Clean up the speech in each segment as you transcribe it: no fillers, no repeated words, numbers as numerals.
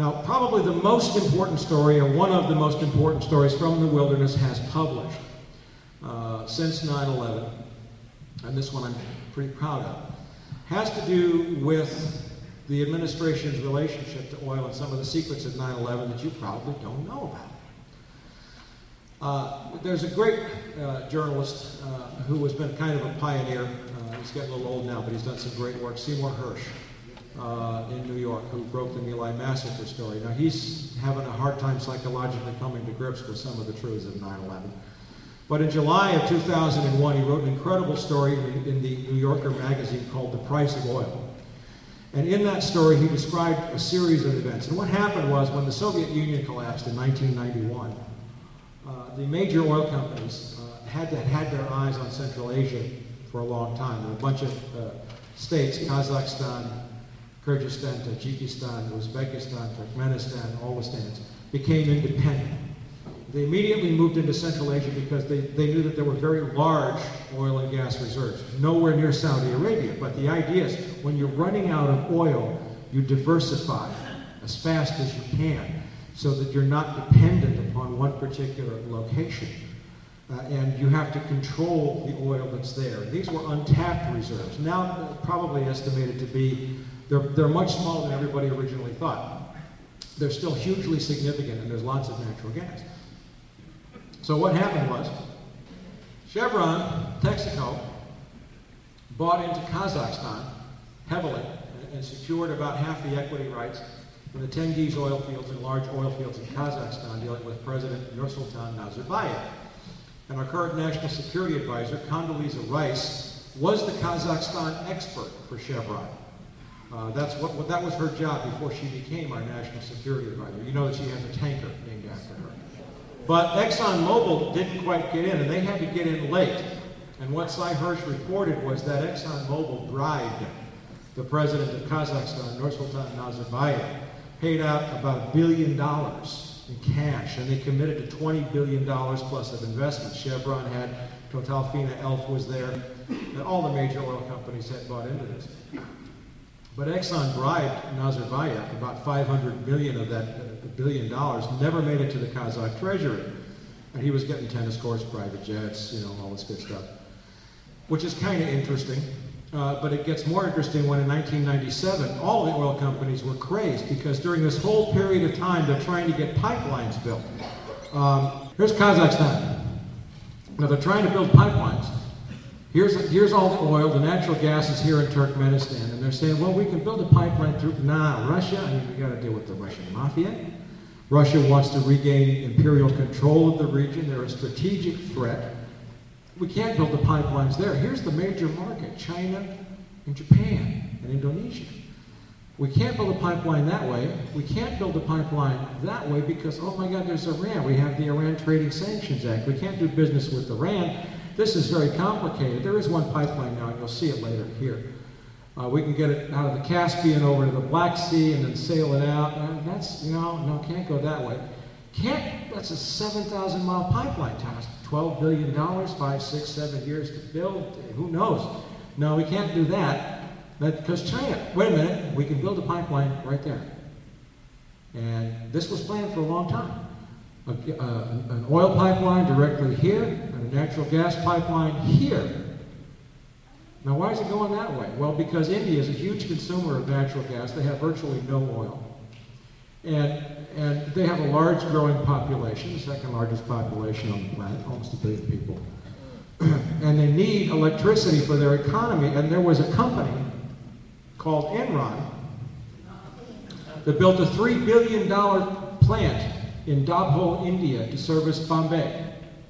Now, probably the most important story, or one of the most important stories from the wilderness has published since 9/11, and this one I'm pretty proud of, has to do with the administration's relationship to oil and some of the secrets of 9/11 that you probably don't know about. There's a great journalist who has been kind of a pioneer. He's getting a little old now, but he's done some great work, Seymour Hersh in New York, who broke the My Lai massacre story. Now, he's having a hard time psychologically coming to grips with some of the truths of 9/11. But in July of 2001, he wrote an incredible story in the New Yorker magazine called The Price of Oil. And in that story, he described a series of events. And what happened was, when the Soviet Union collapsed in 1991, the major oil companies had their eyes on Central Asia for a long time. And a bunch of states, Kazakhstan, Kyrgyzstan, Tajikistan, Uzbekistan, Turkmenistan, all the states, became independent. They immediately moved into Central Asia because they knew that there were very large oil and gas reserves, nowhere near Saudi Arabia. But the idea is, when you're running out of oil, you diversify as fast as you can so that you're not dependent upon one particular location. And you have to control the oil that's there. These were untapped reserves. Now probably estimated to be, they're much smaller than everybody originally thought. They're still hugely significant, and there's lots of natural gas. So what happened was, Chevron, Texaco, bought into Kazakhstan heavily and secured about half the equity rights in the Tengiz oil fields and large oil fields in Kazakhstan, dealing with President Nursultan Nazarbayev. And our current national security advisor, Condoleezza Rice, was the Kazakhstan expert for Chevron. That was her job before she became our national security advisor. You know that she has a tanker named after her. But ExxonMobil didn't quite get in, and they had to get in late. And what Sy Hersh reported was that ExxonMobil bribed the president of Kazakhstan, Nursultan Nazarbayev, paid out about $1 billion in cash, and they committed to $20 billion plus of investment. Chevron had, Total Fina Elf was there, and all the major oil companies had bought into this. But Exxon bribed Nazarbayev, about $500 million of that $1 billion, never made it to the Kazakh treasury. And he was getting tennis courts, private jets, all this good stuff, which is kind of interesting. But it gets more interesting when in 1997, all the oil companies were crazed because during this whole period of time, they're trying to get pipelines built. Here's Kazakhstan. Now they're trying to build pipelines. Here's all the oil, the natural gas is here in Turkmenistan, and they're saying, well, we can build a pipeline through, Russia, we got to deal with the Russian mafia. Russia wants to regain imperial control of the region. They're a strategic threat. We can't build the pipelines there. Here's the major market, China and Japan and Indonesia. We can't build a pipeline that way. We can't build a pipeline that way because, oh my God, there's Iran. We have the Iran Trading Sanctions Act. We can't do business with Iran. This is very complicated. There is one pipeline now, and you'll see it later here. We can get it out of the Caspian over to the Black Sea and then sail it out. That's, no, can't go that way. That's a 7,000-mile pipeline, Thomas. $12 billion, 5, 6, 7 years to build. Who knows? No, we can't do that. Because China, wait a minute, we can build a pipeline right there. And this was planned for a long time. An oil pipeline directly here, and a natural gas pipeline here. Now, why is it going that way? Well, because India is a huge consumer of natural gas. They have virtually no oil. And they have a large growing population, the second largest population on the planet, almost 1 billion people. And they need electricity for their economy. And there was a company called Enron that built a $3 billion plant in Dabhol, India, to service Bombay.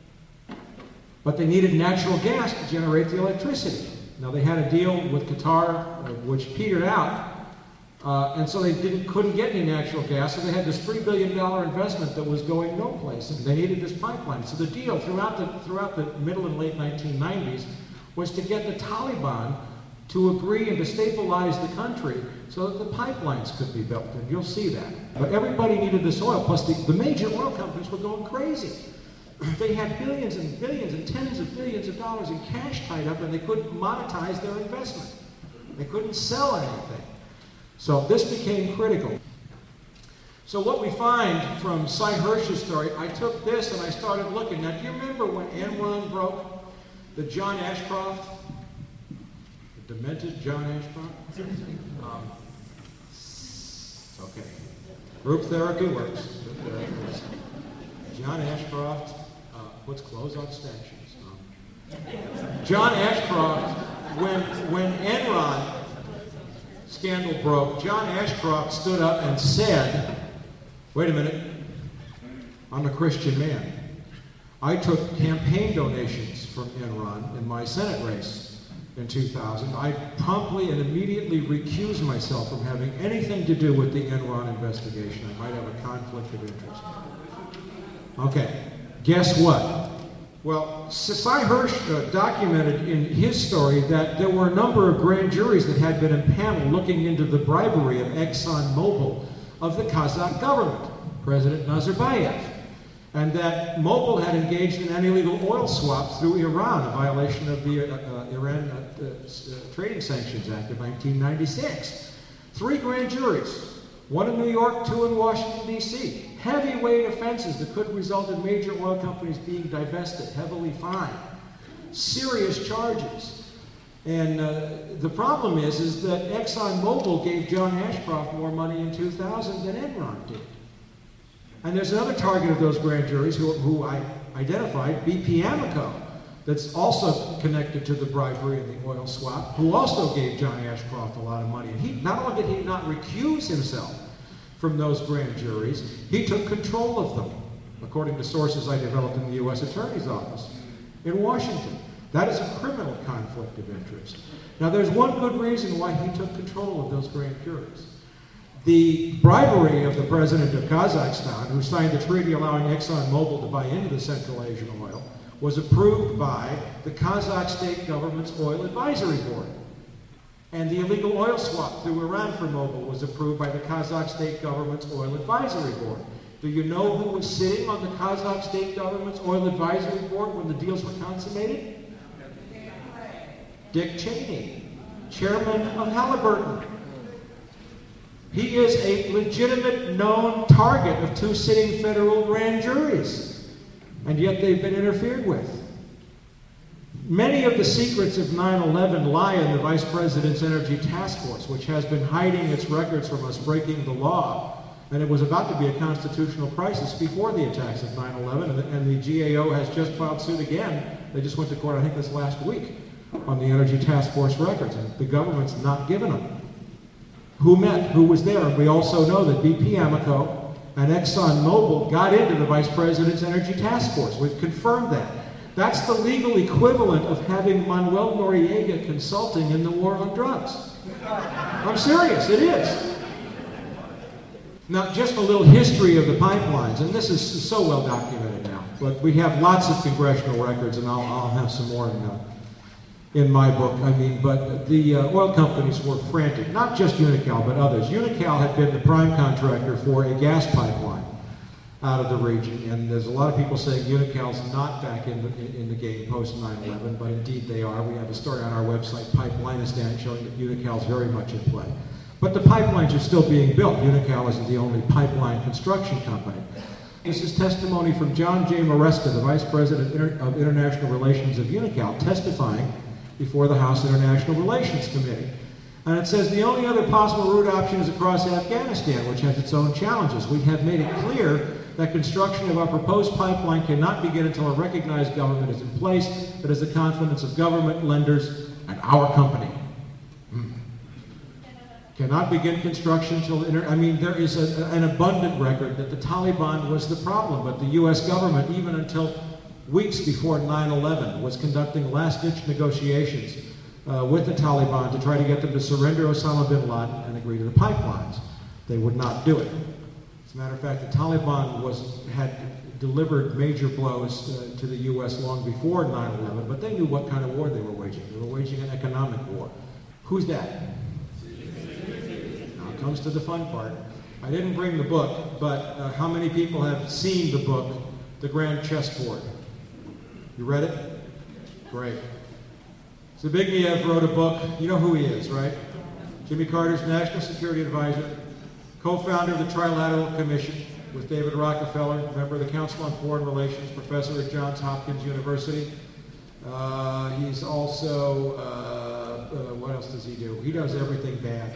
But they needed natural gas to generate the electricity. Now, they had a deal with Qatar, which petered out, and so they couldn't get any natural gas, so they had this $3 billion investment that was going no place, and they needed this pipeline. So the deal throughout the middle and late 1990s was to get the Taliban to agree and to stabilize the country so that the pipelines could be built, and you'll see that. But everybody needed this oil, plus the major oil companies were going crazy. They had billions and billions and tens of billions of dollars in cash tied up, and they couldn't monetize their investment. They couldn't sell anything. So this became critical. So what we find from Cy Hirsch's story, I took this and I started looking. Now, do you remember when Enron broke? The John Ashcroft, the demented John Ashcroft? Okay. Group therapy works. John Ashcroft puts clothes on statues. John Ashcroft, when Enron scandal broke, John Ashcroft stood up and said, wait a minute, I'm a Christian man. I took campaign donations from Enron in my Senate race in 2000. I promptly and immediately recused myself from having anything to do with the Enron investigation. I might have a conflict of interest. Okay, guess what? Well, Cy Hirsch documented in his story that there were a number of grand juries that had been impaneled looking into the bribery of ExxonMobil of the Kazakh government, President Nazarbayev, and that Mobil had engaged in an illegal oil swap through Iran, a violation of the Iran Trading Sanctions Act of 1996. 3 grand juries, 1 in New York, 2 in Washington, D.C. Heavyweight offenses that could result in major oil companies being divested, heavily fined. Serious charges. And the problem is that ExxonMobil gave John Ashcroft more money in 2000 than Enron did. And there's another target of those grand juries who I identified, BP Amoco, that's also connected to the bribery and the oil swap, who also gave John Ashcroft a lot of money. And he, not only did he not recuse himself from those grand juries, he took control of them, according to sources I developed in the U.S. Attorney's Office in Washington. That is a criminal conflict of interest. Now, there's one good reason why he took control of those grand juries. The bribery of the president of Kazakhstan, who signed the treaty allowing ExxonMobil to buy into the Central Asian oil, was approved by the Kazakh state government's oil advisory board. And the illegal oil swap through Iran for Mobil was approved by the Kazakh state government's oil advisory board. Do you know who was sitting on the Kazakh state government's oil advisory board when the deals were consummated? Dick Cheney, chairman of Halliburton. He is a legitimate, known target of 2 sitting federal grand juries, and yet they've been interfered with. Many of the secrets of 9/11 lie in the Vice President's Energy Task Force, which has been hiding its records from us breaking the law. And it was about to be a constitutional crisis before the attacks of 9/11, and the GAO has just filed suit again. They just went to court, I think, this last week on the Energy Task Force records, and the government's not given them. Who met? Who was there? And we also know that BP Amoco and ExxonMobil got into the Vice President's Energy Task Force. We've confirmed that. That's the legal equivalent of having Manuel Noriega consulting in the war on drugs. I'm serious, it is. Now, just a little history of the pipelines, and this is so well documented now, but we have lots of congressional records, and I'll have some more in my book. But the oil companies were frantic, not just Unocal, but others. Unocal had been the prime contractor for a gas pipeline out of the region, and there's a lot of people saying Unocal's not back in the game post 9/11, but indeed they are. We have a story on our website, Pipelineistan, showing that Unocal's very much in play. But the pipelines are still being built. Unocal isn't the only pipeline construction company. This is testimony from John J. Maresca, the Vice President of International Relations of Unocal, testifying before the House International Relations Committee. And it says, the only other possible route option is across Afghanistan, which has its own challenges. We have made it clear that construction of our proposed pipeline cannot begin until a recognized government is in place that has the confidence of government, lenders, and our company. Cannot begin construction until... there is an abundant record that the Taliban was the problem, but the U.S. government, even until weeks before 9/11, was conducting last-ditch negotiations with the Taliban to try to get them to surrender Osama bin Laden and agree to the pipelines. They would not do it. As a matter of fact, the Taliban had delivered major blows to the U.S. long before 9/11, but they knew what kind of war they were waging. They were waging an economic war. Who's that? Now it comes to the fun part. I didn't bring the book, but how many people have seen the book, The Grand Chessboard? You read it? Great. Zbigniew wrote a book. You know who he is, right? Jimmy Carter's National Security Advisor, co-founder of the Trilateral Commission with David Rockefeller, member of the Council on Foreign Relations, professor at Johns Hopkins University. He's also, what else does he do? He does everything bad.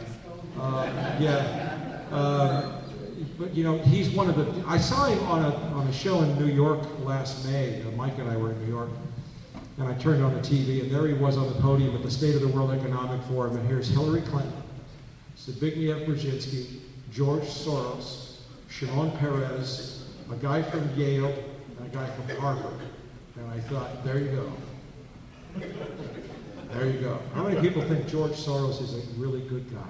But you know, he's one of the, I saw him on a show in New York last May. Mike and I were in New York, and I turned on the TV, and there he was on the podium at the State of the World Economic Forum, and here's Hillary Clinton, Zbigniew Brzezinski, George Soros, Shimon Peres, a guy from Yale, and a guy from Harvard. And I thought, there you go. There you go. How many people think George Soros is a really good guy?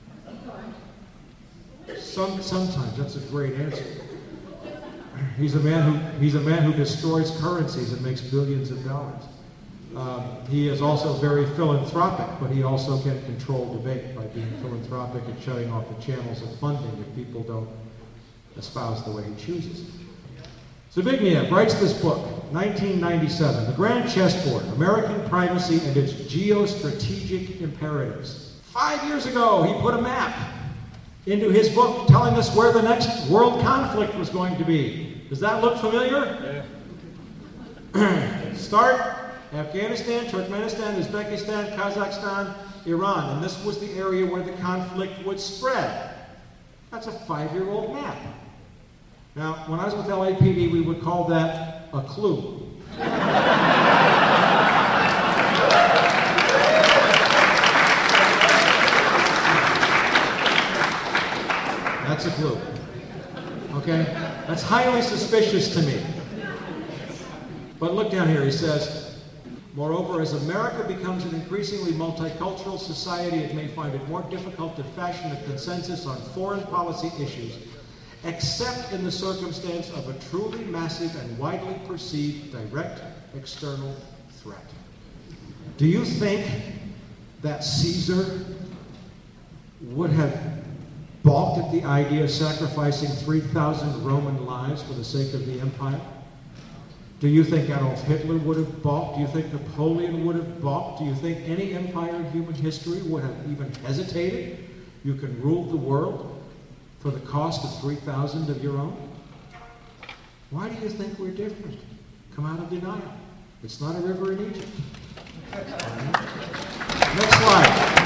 Sometimes. That's a great answer. He's a man who destroys currencies and makes billions of dollars. He is also very philanthropic, but he also can control debate by being philanthropic and shutting off the channels of funding if people don't espouse the way he chooses. Zbigniew writes this book, 1997, The Grand Chessboard, American Primacy and Its Geostrategic Imperatives. 5 years ago, he put a map into his book telling us where the next world conflict was going to be. Does that look familiar? Yeah. Start Afghanistan, Turkmenistan, Uzbekistan, Kazakhstan, Iran. And this was the area where the conflict would spread. That's a 5-year-old map. Now, when I was with LAPD, we would call that a clue. That's a clue. Okay? That's highly suspicious to me. But look down here, he says, moreover, as America becomes an increasingly multicultural society, it may find it more difficult to fashion a consensus on foreign policy issues, except in the circumstance of a truly massive and widely perceived direct external threat. Do you think that Caesar would have balked at the idea of sacrificing 3,000 Roman lives for the sake of the empire? Do you think Adolf Hitler would have balked? Do you think Napoleon would have balked? Do you think any empire in human history would have even hesitated? You can rule the world for the cost of 3,000 of your own? Why do you think we're different? Come out of denial. It's not a river in Egypt. Next slide.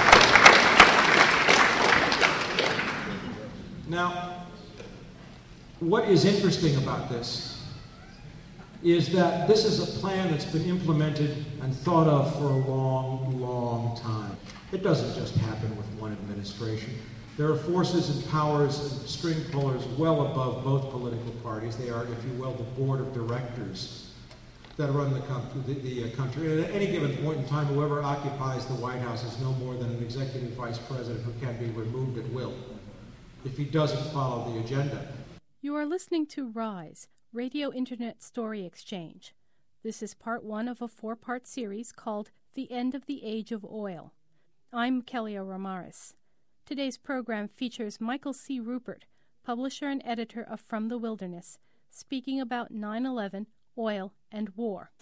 Now, what is interesting about this is that this is a plan that's been implemented and thought of for a long, long time. It doesn't just happen with one administration. There are forces and powers and string pullers well above both political parties. They are, if you will, the board of directors that run the country. And at any given point in time, whoever occupies the White House is no more than an executive vice president who can be removed at will if he doesn't follow the agenda. You are listening to RISE, Radio Internet Story Exchange. This is part 1 of a 4-part series called The End of the Age of Oil. I'm Kelly O'Ramaris. Today's program features Michael C. Ruppert, publisher and editor of From the Wilderness, speaking about 9/11, oil, and war.